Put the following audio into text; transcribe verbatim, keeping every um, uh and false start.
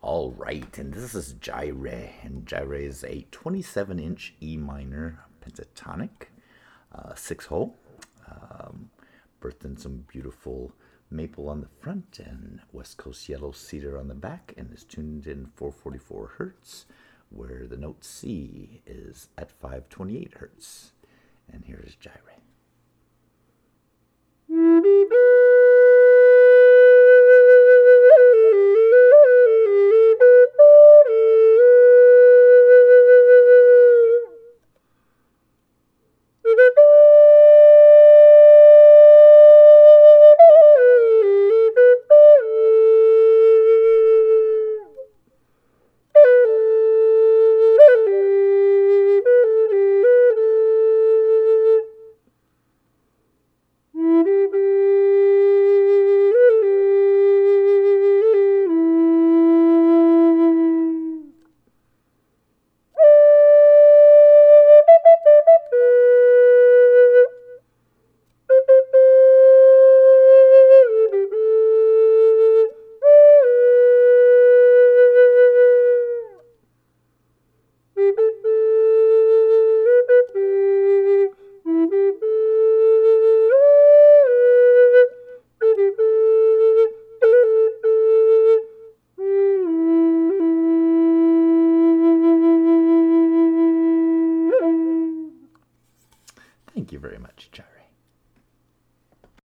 All right, and this is Gyre, and Gyre is a twenty-seven inch E minor pentatonic, uh, six hole, um, birthed in some beautiful maple on the front and West Coast yellow cedar on the back, and is tuned in four forty-four hertz, where the note C is at five twenty-eight hertz. And here is Gyre. Thank you very much, Gyre.